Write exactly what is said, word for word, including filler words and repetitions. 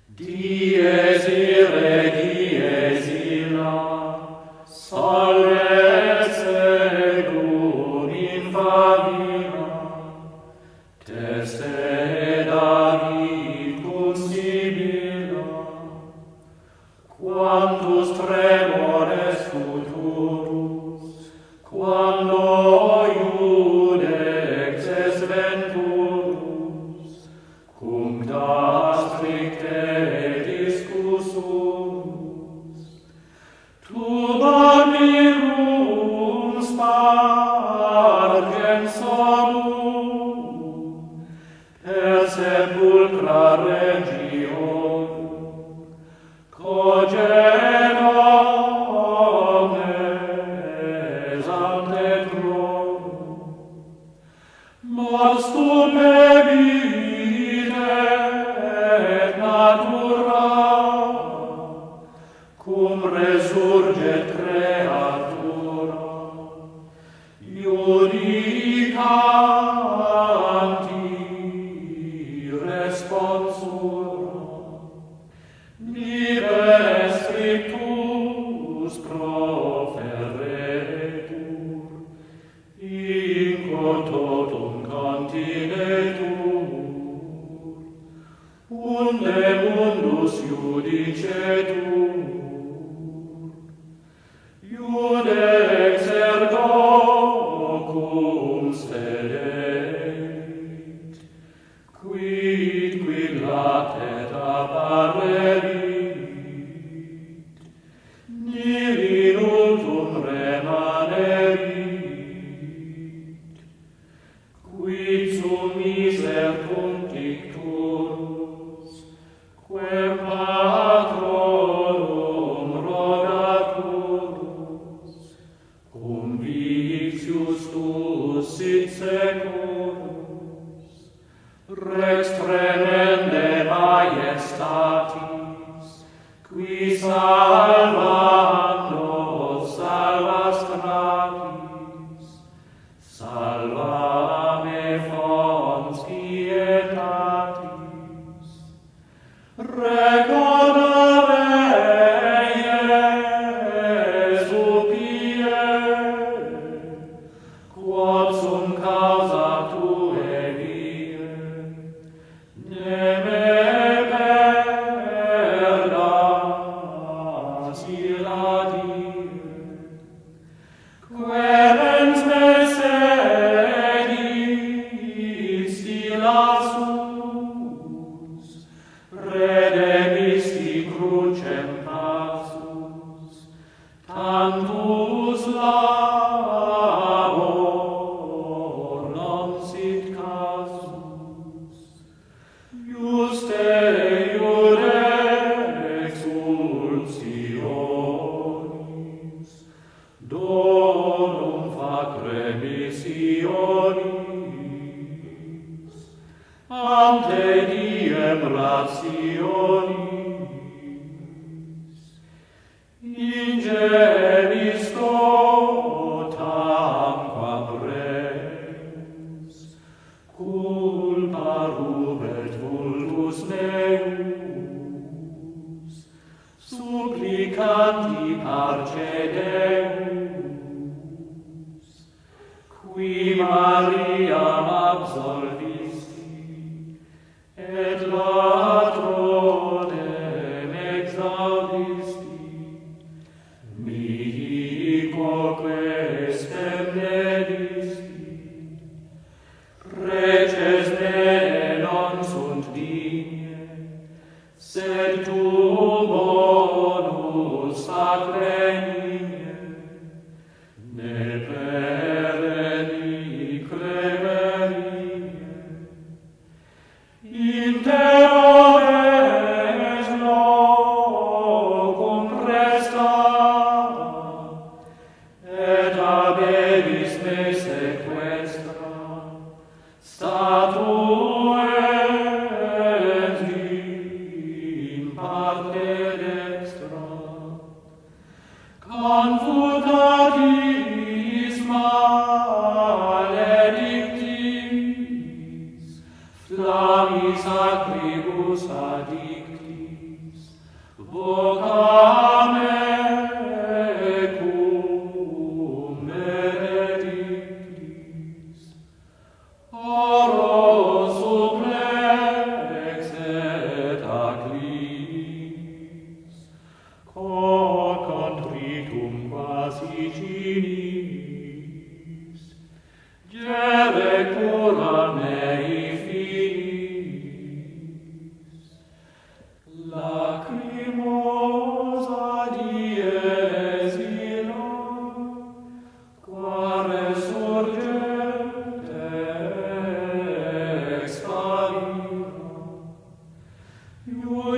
Dies irae, dies illa, salve secum in favilla, teste David cum Sibilla, quantus tremores futurus, quando iudex es venturus, cum da stricte discussurus, tubabirum spargens solum, per sepulcra regionum, cogent omnes ante trono, mors stupebite et natura, cum resurget creatura, iudicanti responsura, nive scriptus proferetur, in totum continetur, unde mundus judicetur, iudex ergo cum sedeit, quid quid latet apparerit, nil in ultum remanerit, quid sum miser puncticturus, quem patronum rogaturus, cum vix justus sit securus, rex tremende majestatis, qui salvando salvas gratis, salva me fons pietatis, reconare Iesu pie, quod sum causa tuae vie, ne me perdas illa die, querens me sedis illa sus, redemisti crucem passus, tantus labor non sit casus, juste iudex ultionis, donum fac remissionis, ante diem rationis, ingenis totam quam res, culpa rubet vultus meus, supplicanti parce Deus, qui Mariam absolvisti, et latronem exaudisti, mihi quoquestem dedisti, preces me non sunt digne, sed tu bonus sacre nigne, ne pereni clemerine, in te ores locum presta, et haberis me sequestra, statu et in parte dextra, confutatis maledictis, flammis acribus addictis, vocam ecum benedictis, oro supplex et acclinis, quod contritum quasi cinis, gere cura mei finis, lacrimosa dies illa, quare surgente exhalira,